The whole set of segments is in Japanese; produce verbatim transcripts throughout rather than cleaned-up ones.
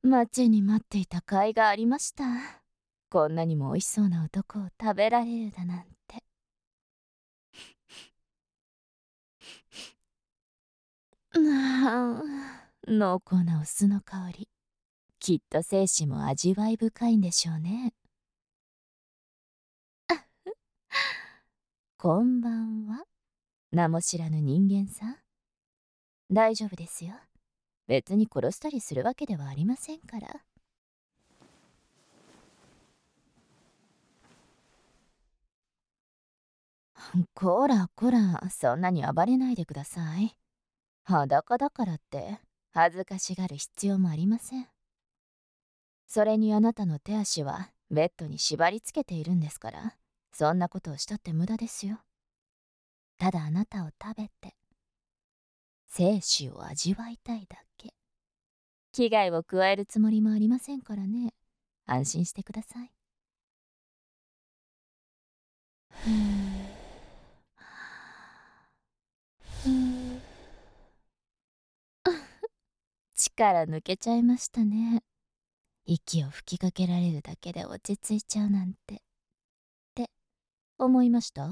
待ちに待っていた甲斐がありました。こんなにも美味しそうな男を食べられるだなんて。ああ、濃厚なお酢の香り。きっと精子も味わい深いんでしょうね。こんばんは。名も知らぬ人間さん。大丈夫ですよ。別に殺したりするわけではありませんから。こらこら、そんなに暴れないでください。裸だからって恥ずかしがる必要もありません。それにあなたの手足はベッドに縛り付けているんですから、そんなことをしたって無駄ですよ。ただあなたを食べて生死を味わいたいだけ。危害を加えるつもりもありませんからね。安心してください。ふぅふぅ力抜けちゃいましたね。息を吹きかけられるだけで落ち着いちゃうなんてって思いました？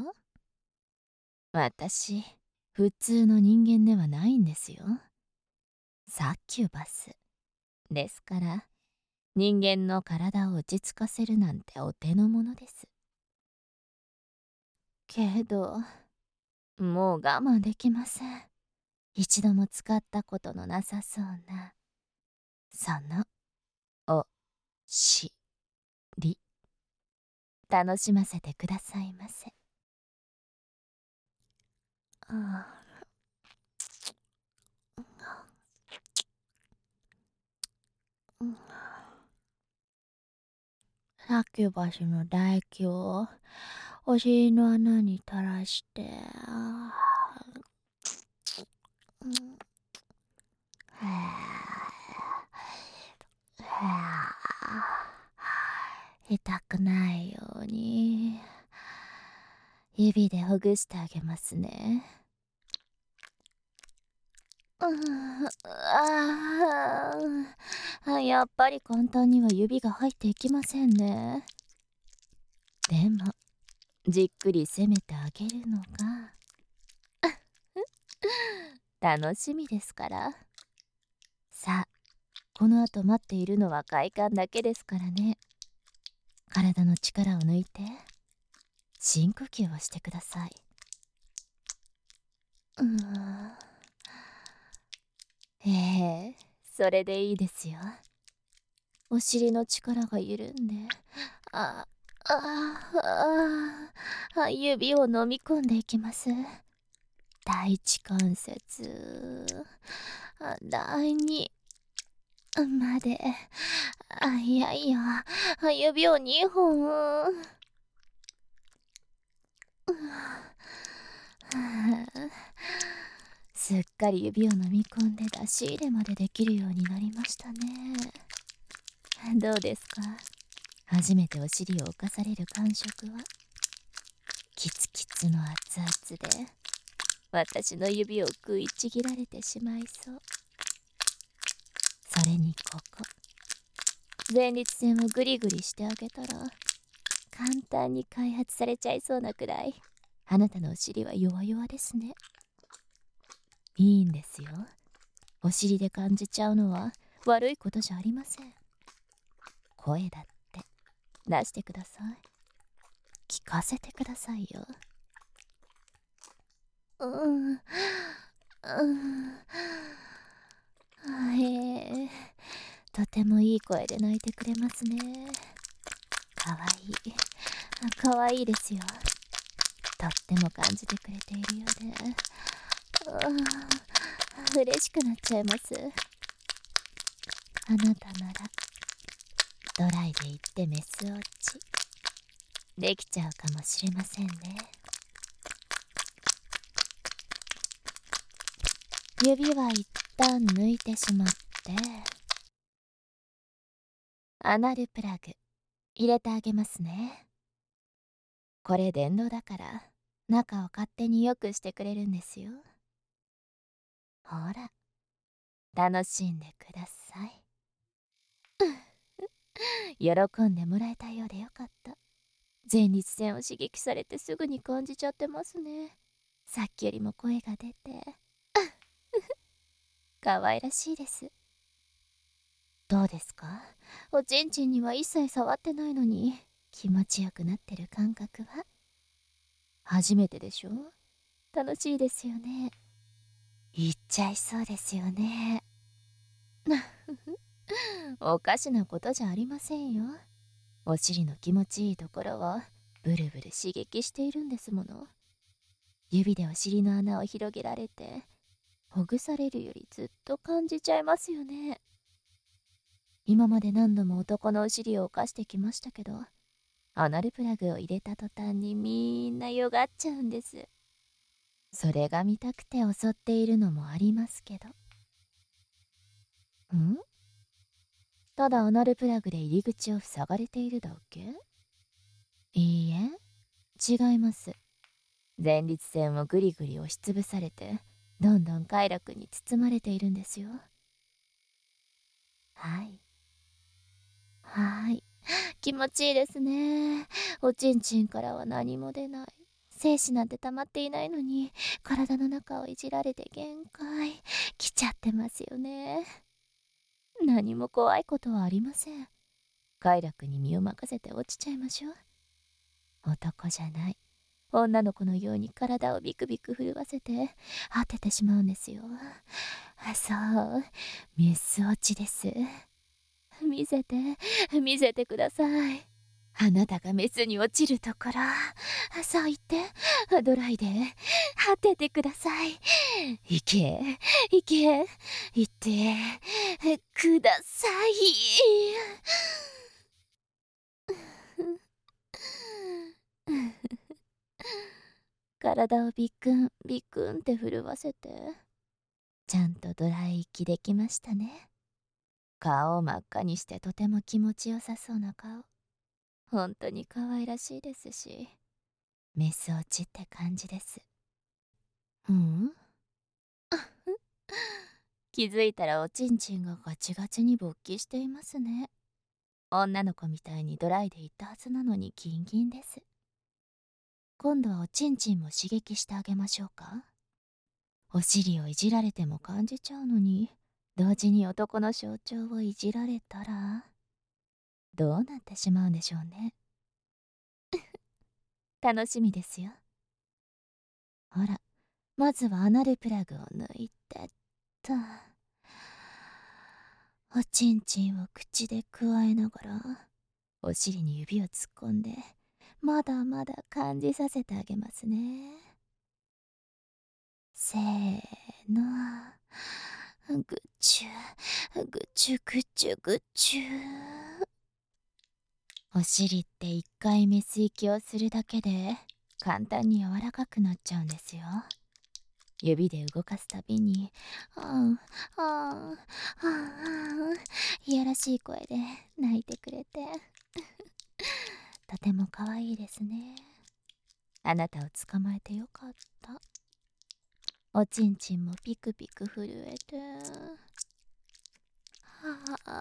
私普通の人間ではないんですよ。サキュバスですから、人間の体を落ち着かせるなんてお手の物です。けどもう我慢できません。一度も使ったことのなさそうなそのおしり、楽しませてくださいませ。あサキュバスの唾液をお尻の穴に垂らして、あーうん痛くないように指でほぐしてあげますね。ああ、やっぱり簡単には指が入っていきませんね。でもじっくり攻めてあげるのが楽しみですから。さあ、このあと待っているのは快感だけですからね。体の力を抜いて深呼吸をしてください。うーんええ、それでいいですよ。お尻の力が緩んで、あ、あ、あ、あ、指を飲み込んでいきます。第一関節、あ第二まで、あ、いやいや、指をにほん。すっかり指を飲み込んで出し入れまでできるようになりましたね。どうですか？初めてお尻を侵される感触は。キツキツの熱々で私の指を食いちぎられてしまいそう。それにここ前立腺をグリグリしてあげたら簡単に開発されちゃいそうなくらいあなたのお尻は弱々ですね。いいんですよ。お尻で感じちゃうのは悪いことじゃありません。声だって出してください。聞かせてくださいよ。うんうんへえ、とてもいい声で泣いてくれますね。かわいい、かわいいですよ。とっても感じてくれているようで、うん、嬉しくなっちゃいます。あなたならドライで言ってメス落ちできちゃうかもしれませんね。指は一旦抜いてしまって、アナルプラグ入れてあげますね。これ電動だから中を勝手に良くしてくれるんですよ。ほら、楽しんでください。 喜んでもらえたようでよかった。前立腺を刺激されてすぐに感じちゃってますね。さっきよりも声が出て可愛らしいです。どうですか？おちんちんには一切触ってないのに気持ちよくなってる感覚は？初めてでしょ？楽しいですよね。言っちゃいそうですよね。おかしなことじゃありませんよ。お尻の気持ちいいところをブルブル刺激しているんですもの。指でお尻の穴を広げられてほぐされるよりずっと感じちゃいますよね。今まで何度も男のお尻を犯してきましたけど、アナルプラグを入れた途端にみんなよがっちゃうんです。それが見たくて襲っているのもありますけど。ん？ただアナルプラグで入り口を塞がれているだけ？いいえ、違います。前立腺をぐりぐり押しつぶされて、どんどん快楽に包まれているんですよ。はい。はい。気持ちいいですね。おちんちんからは何も出ない。精子なんて溜まっていないのに、体の中をいじられて限界来ちゃってますよね。何も怖いことはありません。快楽に身を任せて落ちちゃいましょう。男じゃない女の子のように体をビクビク震わせて当ててしまうんですよ。そう、メス落ちです。見せて見せてください。あなたがメスに落ちるところ、そう言ってドライで当ててください。行け行け行ってください。体をビクンビクンって震わせて、ちゃんとドライ息できましたね。顔を真っ赤にしてとても気持ちよさそうな顔。本当に可愛らしいですし、メス落ちって感じです。うん？気づいたらおちんちんがガチガチに勃起していますね。女の子みたいにドライでいったはずなのにギンギンです。今度はおちんちんも刺激してあげましょうか。お尻をいじられても感じちゃうのに、同時に男の象徴をいじられたらどうなってしまうんでしょうね。楽しみですよ。ほら、まずはアナルプラグを抜いてっと。おちんちんを口でくわえながらお尻に指を突っ込んでまだまだ感じさせてあげますね。せーの、ぐちゅぐちゅぐちゅぐちゅ。お尻って一回メス息をするだけで簡単に柔らかくなっちゃうんですよ。指で動かすたびに「あんあんあんあん」いやらしい声で泣いてくれてとても可愛いですね。あなたを捕まえてよかった。おちんちんもピクピク震えて、はあ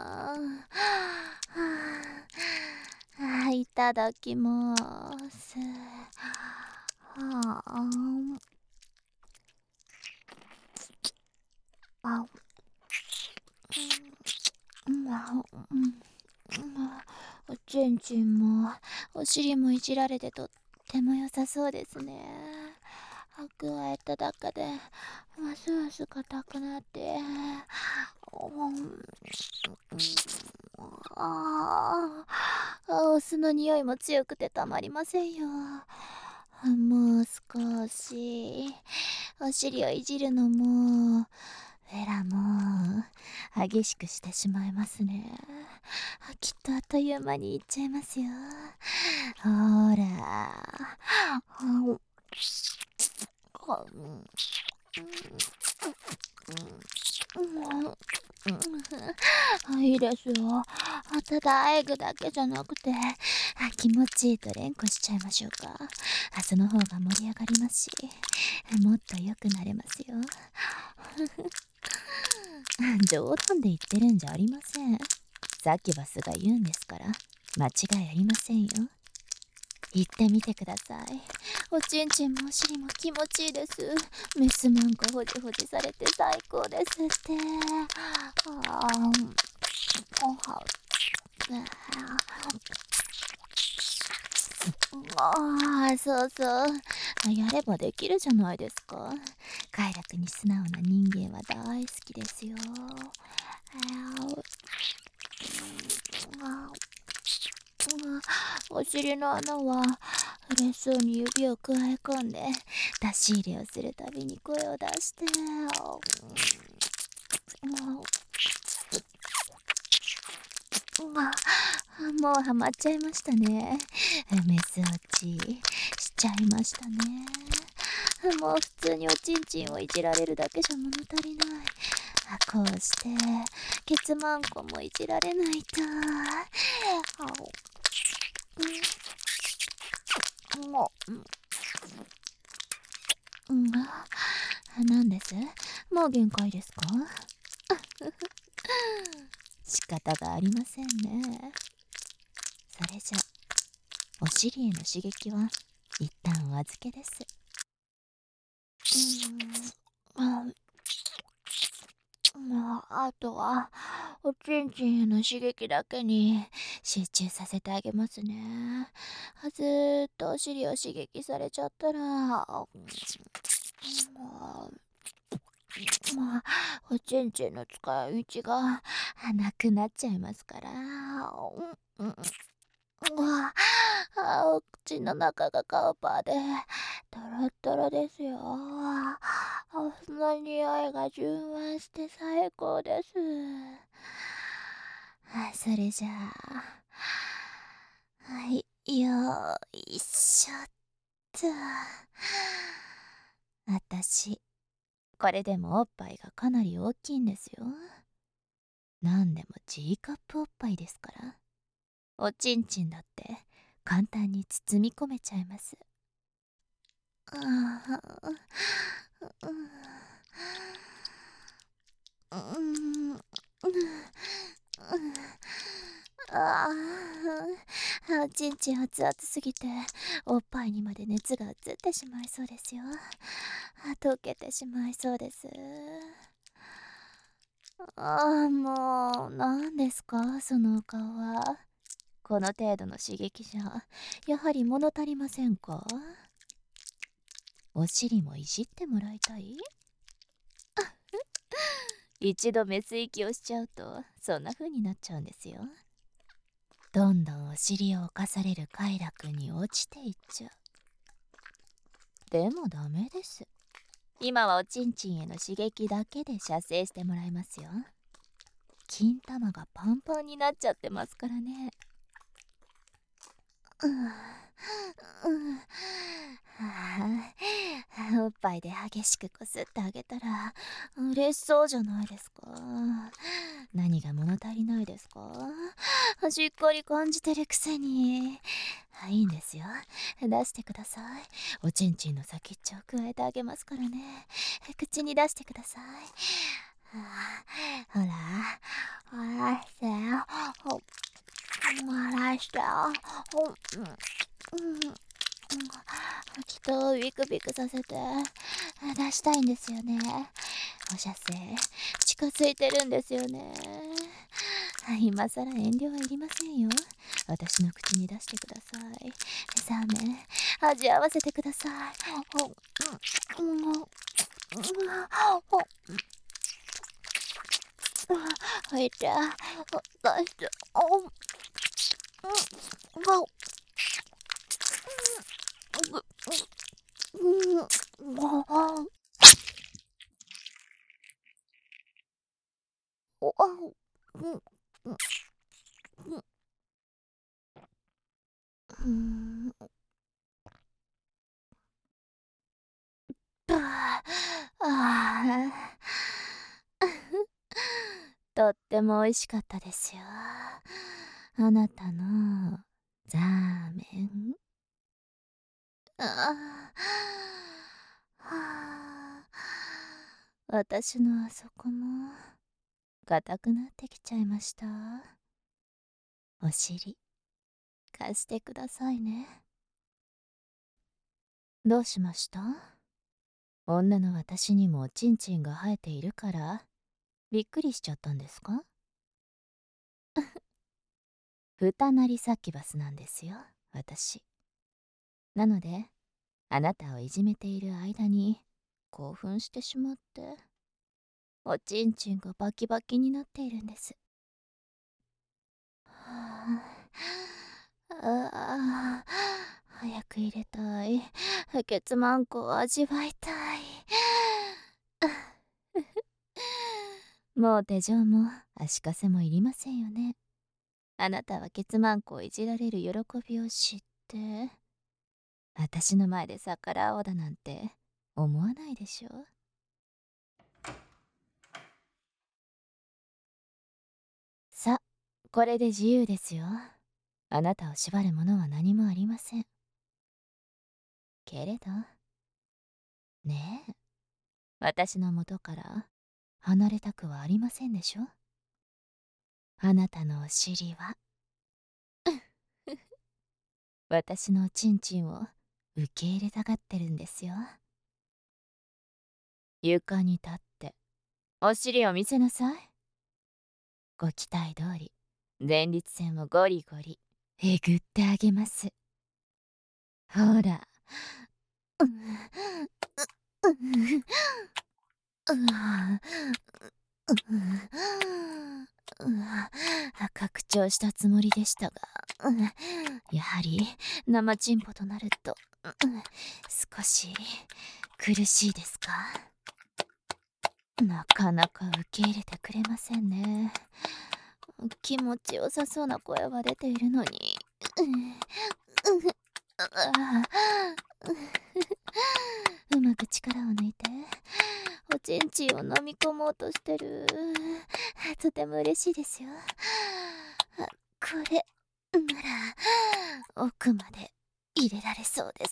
はあ、いただきます。はああ、うん、おちんちんもお尻もいじられてとっても良さそうですね。くわえただけでますます硬くなって、ああ、お酢の匂いも強くてたまりませんよ。もう少しお尻をいじるのもフェラも激しくしてしまいますね。きっとあっという間にいっちゃいますよ。ほらいいですよ。ただあえぐだけじゃなくて気持ちいいと連呼しちゃいましょうか。その方が盛り上がりますし、もっと良くなれますよ。冗談で言ってるんじゃありません。 サキュバスが言うんですから間違いありませんよ。言ってみてください。おちんちんもお尻も気持ちいいです。メスマンコほじほじされて最高ですって。あーおはああ、そうそう。やればできるじゃないですか。快楽に素直な人間は大好きですよ。お尻の穴は嬉しそうに指をくわえ込んで出し入れをするたびに声を出してもうハマっちゃいましたね。メス落ちしちゃいましたね。もう普通におちんちんをいじられるだけじゃ物足りない。こうしてケツマンコもいじられないと。もう、うん、なんです？もう限界ですか？仕方がありませんね。それじゃお尻への刺激は一旦お預けです。うん、ああとはおちんちんへの刺激だけに集中させてあげますね。ずーっとお尻を刺激されちゃったら、まあ、まあ、おちんちんの使い道がなくなっちゃいますから。うん、うん、ああ、お口の中がカウパーでトロトロですよ。その匂いが充満して最高です。それじゃあ、はい、よいしょっと。私これでもおっぱいがかなり大きいんですよ。なんでも G カップおっぱいですから、おちんちんだって簡単に包み込めちゃいます。ああ、うん、うん、ああ、おちんちん熱々すぎておっぱいにまで熱が移ってしまいそうですよ。溶けてしまいそうです。ああ、もう何ですかそのお顔は。この程度の刺激じゃやはり物足りませんか？お尻もいじってもらいたい？一度メス息をしちゃうとそんな風になっちゃうんですよ。どんどんお尻を侵される快楽に落ちていっちゃう。でもダメです。今はおちんちんへの刺激だけで射精してもらいますよ。金玉がパンパンになっちゃってますからね。うん、うん、はあ、おっぱいで激しくこすってあげたら嬉しそうじゃないですか。何が物足りないですか？しっかり感じてるくせに。いいんですよ、出してください。おちんちんの先っちょを加えてあげますからね。口に出してください。ほらほらしてほらしてほうんきっとビクビクさせて出したいんですよね。お射精近づいてるんですよね。今さら遠慮はいりませんよ。私の口に出してください。さあね、味合わせてください。うん、うん、うん、はい、じゃあ出して、うん、うん、うん、うん、おあうん、うん、ああ、とっても美味しかったですよ。あなたのザーメン。ああ、はあ、私のあそこも硬くなってきちゃいました。 お尻貸してくださいね。どうしました？女の私にもおちんちんが生えているからびっくりしちゃったんですか？ふたなりサキュバスなんですよ、私。なのであなたをいじめている間に興奮してしまっておちんちんがバキバキになっているんです。はあ、ああ、早く入れたい。ケツマンコを味わいたい。もう手錠も足かせもいりませんよね。あなたはケツマンコをいじられる喜びを知って私の前で逆らおうだなんて思わないでしょ。さ、これで自由ですよ。あなたを縛るものは何もありません。けれどねえ、私の元から離れたくはありませんでしょ。あなたのお尻は私のおちんちんを受け入れたがってるんですよ。床に立ってお尻を見せなさい。ご期待通り前立腺をゴリゴリえぐってあげます。ほら、うううう拡張したつもりでしたが、やはり生チンポとなると少し苦しいですか？なかなか受け入れてくれませんね。気持ちよさそうな声は出ているのに。うまく力を抜いておちんちんを飲み込もうとしてる。とても嬉しいですよ。これなら奥まで入れられそうです。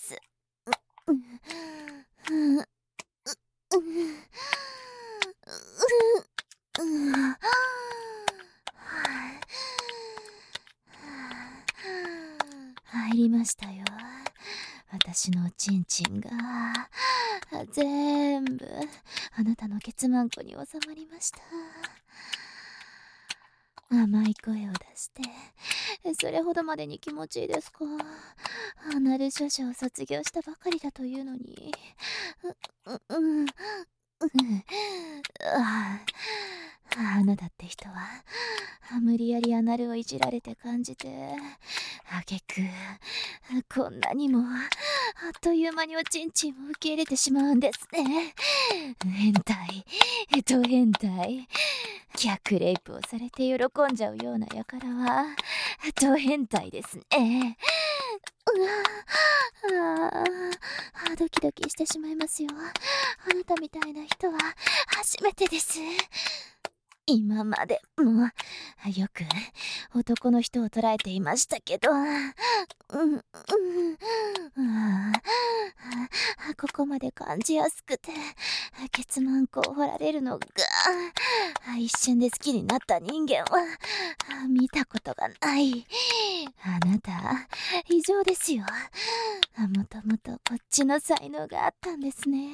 入りましたよ、私のおちんちんが。全部あなたのケツマンコに収まりました。甘い声を出して、それほどまでに気持ちいいですか？アナル処女を卒業したばかりだというのに。う、う、うん、ああなたって人は無理やりアナルをいじられて感じて、あげくこんなにもあっという間におちんちんを受け入れてしまうんですね。変態、ド変態。逆レイプをされて喜んじゃうような輩はド変態ですね。うわあ、ドキドキしてしまいますよ。あなたみたいな人は初めてです。今までもよく男の人を捉えていましたけど、うんうん、ここまで感じやすくてケツマンコを掘られるのが一瞬で好きになった人間は見たことがない。あなた異常ですよ。もともとこっちの才能があったんですね。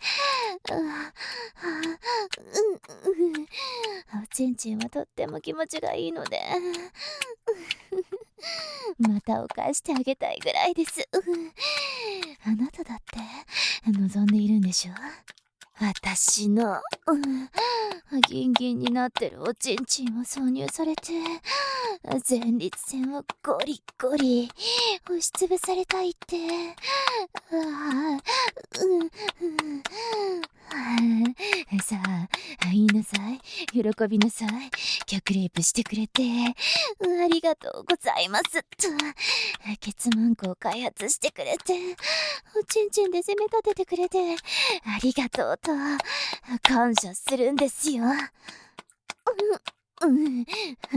おちんちんはとっても気持ちがいいのでまたを返してあげたいぐらいです。あなただって望んでいるんでしょ？私の、うん、ギンギンになってるおちんちんを挿入されて前立腺をゴリゴリ押しつぶされたいって。ああ、うんうんさあ言いなさい、喜びなさい。逆レイプしてくれてありがとうございますと。ケツマンコを開発してくれておちんちんで攻め立ててくれてありがとうと感謝するんですよ。うん、うん、う、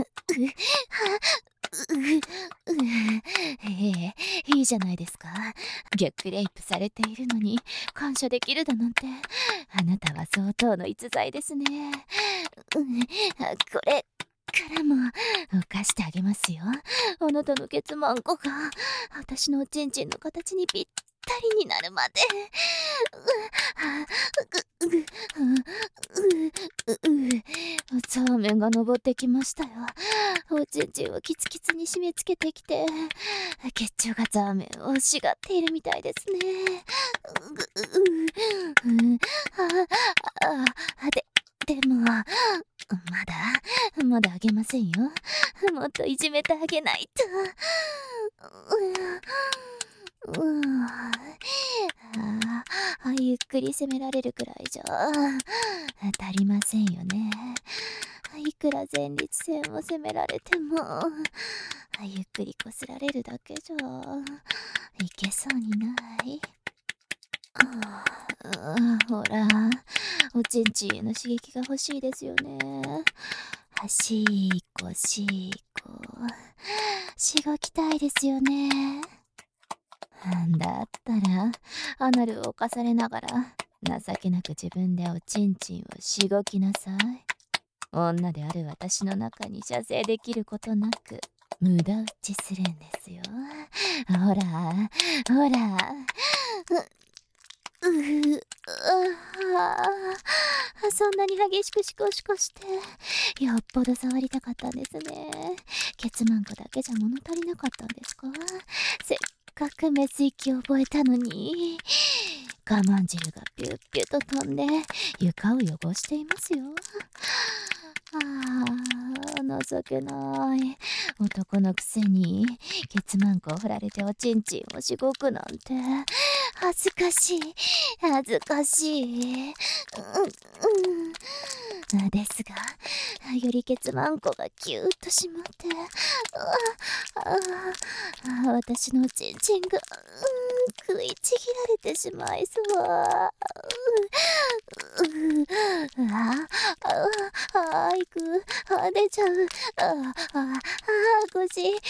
う、う、ええ、いいじゃないですか。逆レイプされているのに感謝できるだなんて、あなたは相当の逸材ですね。うん、これかからも犯してあげますよ。あなたのケツマンコが私のおちんちんの形にぴったりになるまで。うううううううザーメンが登ってきましたよ。おちんちんをキツキツに締め付けてきて、血中がザーメンを欲しがっているみたいですね。ううううああででもまだまだあげませんよ。もっといじめてあげないと。ううああゆっくり攻められるくらいじゃ足りませんよね。いくら前立腺を攻められてもゆっくりこすられるだけじゃいけそうにない。ああほら、おちんちんへの刺激が欲しいですよね。しーこしーこしごきたいですよね。だったらアナルを犯されながら情けなく自分でおちんちんをしごきなさい。女である私の中に射精できることなく無駄打ちするんですよ。ほらほら、うううあそんなに激しくシコシコしてよっぽど触りたかったんですね。ケツマンコだけじゃ物足りなかったんですか。せっかくメス息を覚えたのに我慢汁がピュッピュッと飛んで床を汚していますよ。ああ情けない男のくせにケツマンコを振られておちんちんをしごくなんて恥ずかしい恥ずかしい。うんうんですがよりケツマンコがキューッと締まってああ私のおちんちんが、うん、食いちぎられてしまいそう。あああいくあ出ちゃう。あああ腰あ止まらない。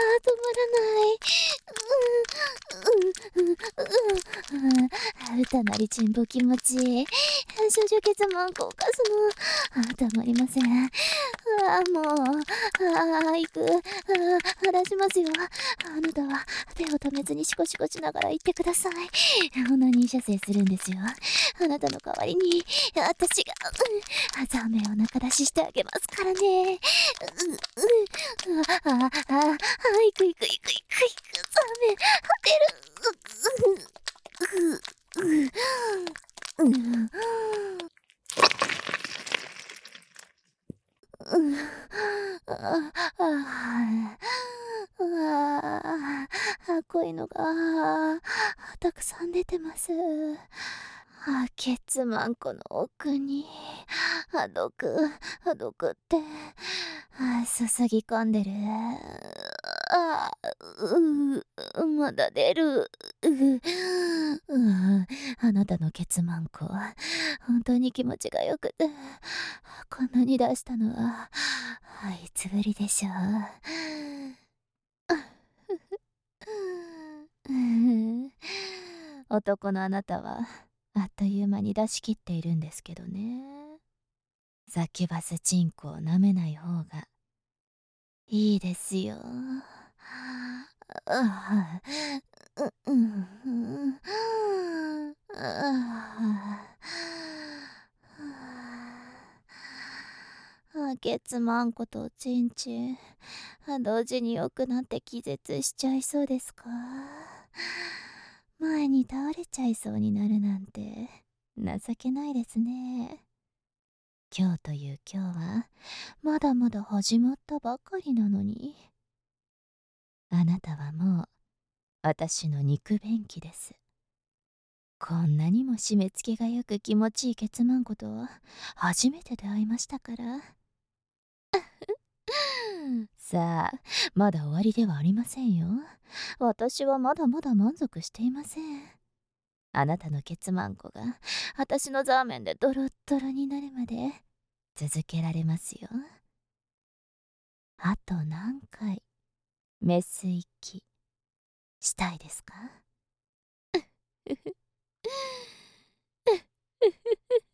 うんうんうんうん歌なりちんぼ気持ちいい。少女ケツマンコをかすのあたまりません。ああもうああいくあ出しますよ。あなたは手を止めずにシコシコしながら言ってください。オナニー射精するんですよ。あなたの代わりに私が、うん、ザーメンを中出ししてあげますからね。うんうんああああいくいくいくいくいくザーメン出る。うううううんうんああああこういうのがたくさん出てます。あケツマンコの奥にあ毒あ毒ってあ注ぎ込んでる。あうまだ出る。ううあなたのケツマンコ本当に気持ちがよくてこんなに出したのはいつぶりでしょう。男のあなたはあっという間に出し切っているんですけどね。サキュバスチンコを舐めない方がいいですよ。あううんうんあケツマンコとおちんちん同時に良くなって気絶しちゃいそうですか。前に倒れちゃいそうになるなんて情けないですね。今日という今日はまだまだ始まったばかりなのに。あなたはもう私の肉便器です。こんなにも締め付けがよく気持ちいいケツマンコとは初めて出会いましたから。さあまだ終わりではありませんよ。私はまだまだ満足していません。あなたのケツマンコが私のザーメンでドロッドロになるまで続けられますよ。あと何回メス息したいですか。